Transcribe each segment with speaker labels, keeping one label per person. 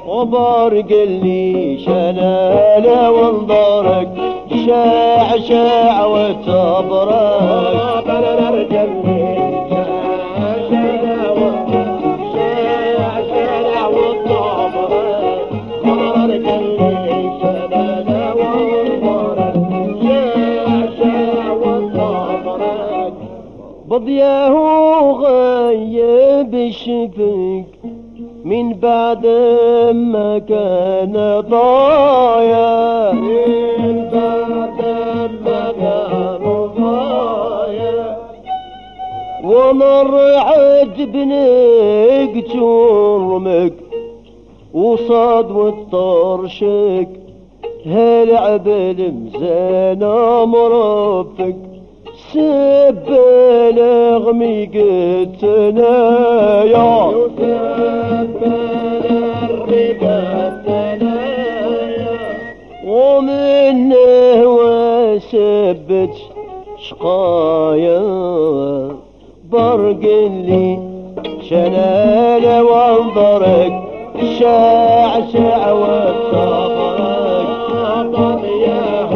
Speaker 1: وبارق اللي شلالة وانظرك شاع شاع وتبرك انا رجل شلالة وانظرك شاع شاع وتبرك انا رجل شلالة وانظرك شاع شاع وتبرك بضياه غيب الشفق من بعد ما كان ضايع من بعد ما كان ضايع ومر عجبنك جرمك وصاد والطرشك هالعب المزانة مرفق سبلغ ميقتنا يا ومنه وسبت شقايا برق اللي شلالة وانظرك شاع شاع وصبرك طبياه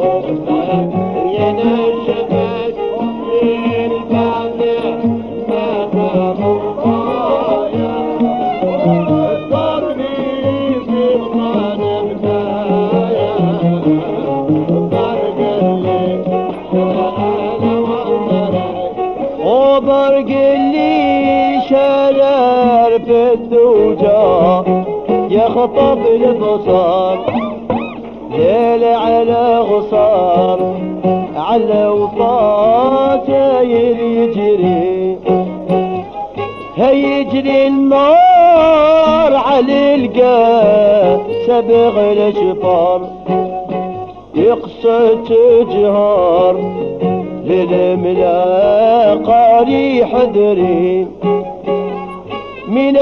Speaker 1: ينشبك من بعد ما كان ضايع ضربي في الغنم دايا برق اللي شلالة وانظرك وبرق اللي شلال في الدوجة يخطب البصر ليل على غصار على وطاجير يجري هيجري النار على القا سبغ الاشفار يقصد جهار للملاقاري حذري من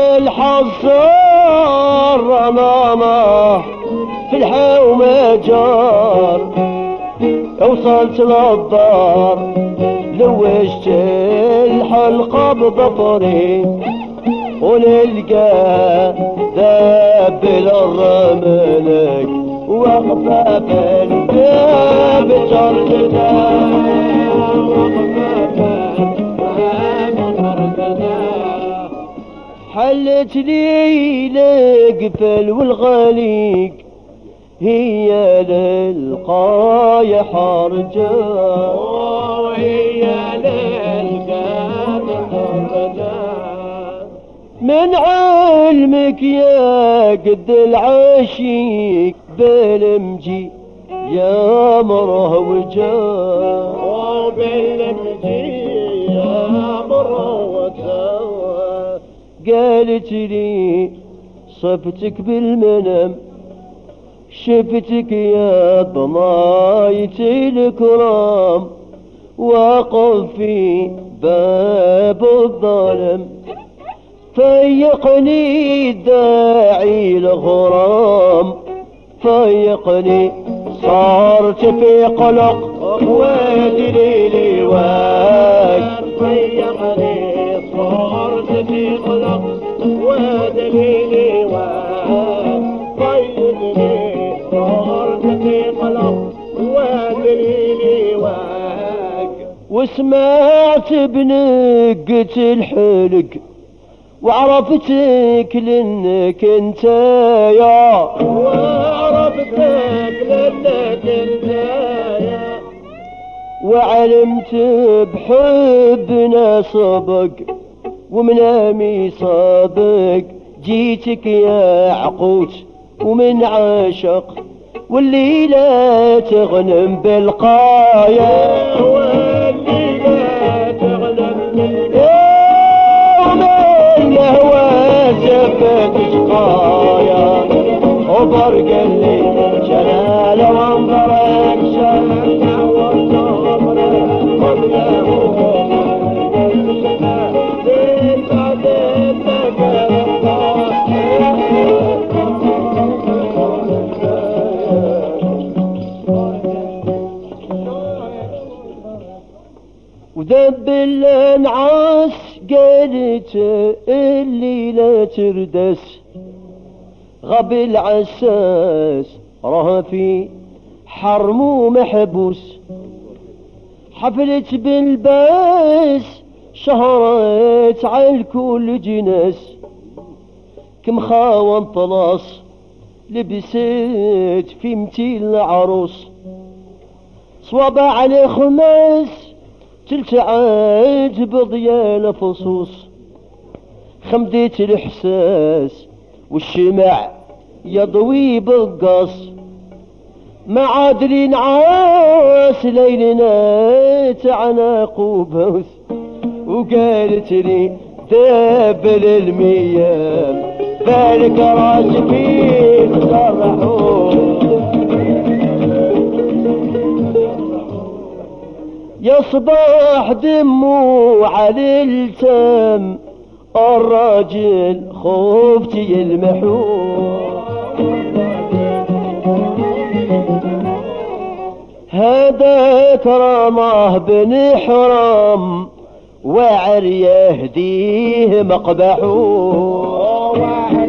Speaker 1: الحصار رمامه في الحومة جار وصلت للدار لوشت الحلقة بظفري ونلقى ذابل الرملك وقفة بالباب جردنا حلت لي القفل والغليق هي للقاية حرجة هي للقاية حرجة من علمك يا قد العشيق بالمجي يا مروجة بالمجي يا مروجة قالت لي صفتك بالمنام شفتك يا ضمايت الكرام واقف في باب الظلم فيقني داعي الغرام فيقني صارت في قلق وادري لي واك فيقني صارت في قلق وادري لي واك فيقني صارت في قلق وادري لي واك وسمعت بنقة الحلق وعرفتك لانك انت يا وعرفتك لانك انت يا وعلمت بحب نصبك ومنامي صادق جيتك يا عقوت ومن عاشق واللي لا تغنم بالقايا واللي لا تغنم بالقايا شفت شقايا وبرق اللي شلال وانظرك شلال وانظرك قبله ودب الانعاس قالت اللي لا تردس غاب العساس راه في حرمو محبوس، حفلت بالباس شهرت على الكل جناس، كم خاوان طلاس لبست في متيل العروس، صوابع على خماس تلتعج بضيال فصوص، خمديت الإحساس والشمع يضوي بالقص، ما عادلي نعاس ليلنا تعناق وبوث، وقالت لي دابل الميام بالك راسكي مسرحون، يا صباح دمو على التام الراجل خفتي المحور، هذاك رماه بن حرام وعر يهديه مقبحور،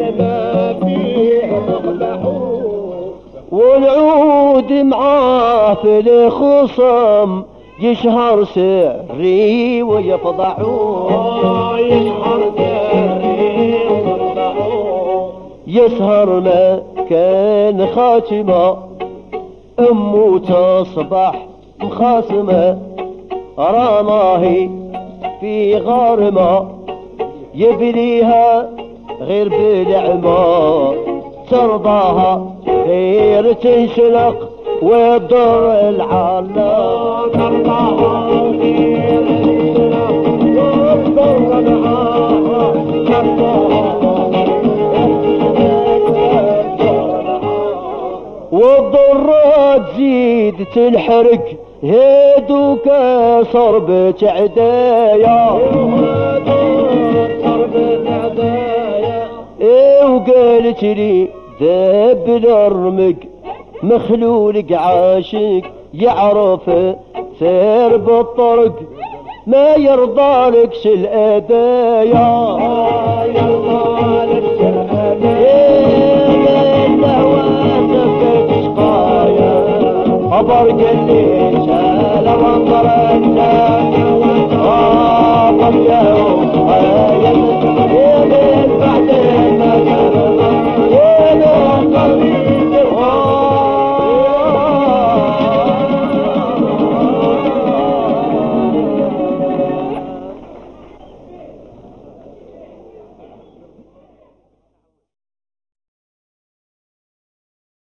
Speaker 1: والعود معاه في الخصم يشهر سري ويفضحون، يسهر ما كان خاتمه أمو تصبح مخاصمة، رماهي في غارمة يبليها غير بالعمى، ترضاها غير تنسلق ويضر العلا، ترضاها غير تنسلق ويضر العلا، والضرات زيد تنحرق هيدوك صربة عدايا، وقالت لي ذاب الارمق مخلولك عاشق يعرف سير بالطرق، ما يرضى لك الأبايا، يرضى لك الأبايا، خبر قليل